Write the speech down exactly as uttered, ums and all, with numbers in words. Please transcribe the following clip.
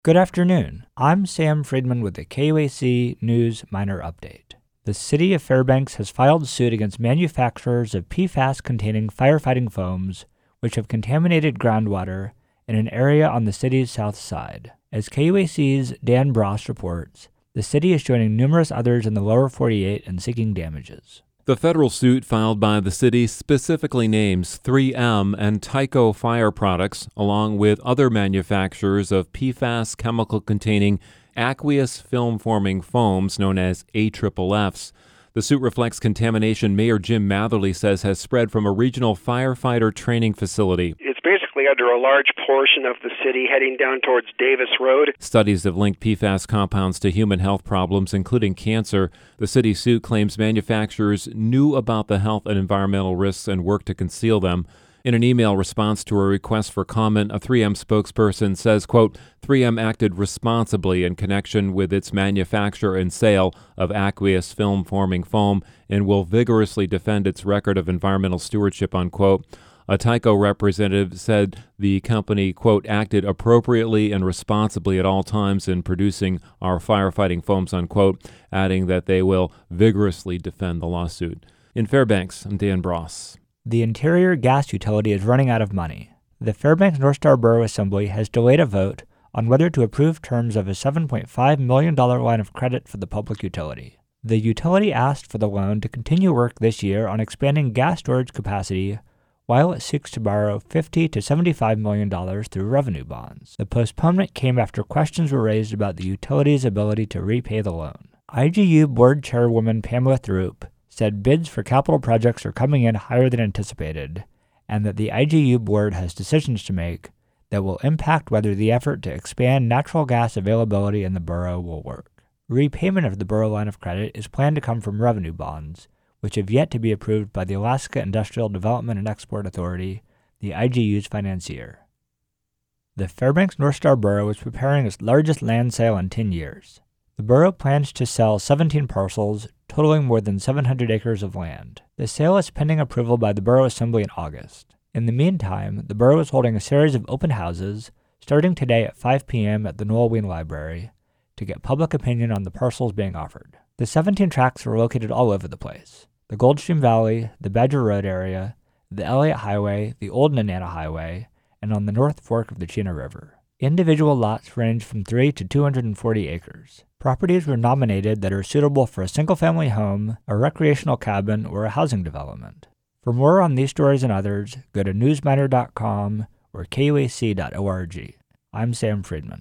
Good afternoon. I'm Sam Friedman with the K U A C News Miner Update. The City of Fairbanks has filed suit against manufacturers of P FAS-containing firefighting foams, which have contaminated groundwater in an area on the city's south side. As K U A C's Dan Bross reports, the city is joining numerous others in the lower forty-eight in seeking damages. The federal suit filed by the city specifically names three M and Tyco Fire Products, along with other manufacturers of P FAS chemical-containing aqueous film-forming foams known as A F F Fs. The suit reflects contamination Mayor Jim Matherly says has spread from a regional firefighter training facility. It's basically under a large portion of the city heading down towards Davis Road. Studies have linked P FAS compounds to human health problems, including cancer. The city suit claims manufacturers knew about the health and environmental risks and worked to conceal them. In an email response to a request for comment, a three M spokesperson says, quote, three M acted responsibly in connection with its manufacture and sale of aqueous film-forming foam and will vigorously defend its record of environmental stewardship, unquote. A Tyco representative said the company, quote, acted appropriately and responsibly at all times in producing our firefighting foams, unquote, adding that they will vigorously defend the lawsuit. In Fairbanks, I'm Dan Bross. The Interior Gas Utility is running out of money. The Fairbanks North Star Borough Assembly has delayed a vote on whether to approve terms of a seven point five million dollars line of credit for the public utility. The utility asked for the loan to continue work this year on expanding gas storage capacity while it seeks to borrow fifty to seventy-five million dollars through revenue bonds. The postponement came after questions were raised about the utility's ability to repay the loan. I G U Board Chairwoman Pamela Throop said bids for capital projects are coming in higher than anticipated, and that the I G U board has decisions to make that will impact whether the effort to expand natural gas availability in the borough will work. Repayment of the borough line of credit is planned to come from revenue bonds, which have yet to be approved by the Alaska Industrial Development and Export Authority, the I G U's financier. The Fairbanks North Star Borough is preparing its largest land sale in ten years. The borough plans to sell seventeen parcels, totaling more than seven hundred acres of land. The sale is pending approval by the Borough Assembly in August. In the meantime, the borough is holding a series of open houses, starting today at five p.m. at the Noel Wien Library, to get public opinion on the parcels being offered. The seventeen tracts are located all over the place: the Goldstream Valley, the Badger Road area, the Elliott Highway, the Old Nenana Highway, and on the North Fork of the Chena River. Individual lots range from three to two hundred forty acres. Properties were nominated that are suitable for a single-family home, a recreational cabin, or a housing development. For more on these stories and others, go to newsminer dot com or K U A C dot org. I'm Sam Friedman.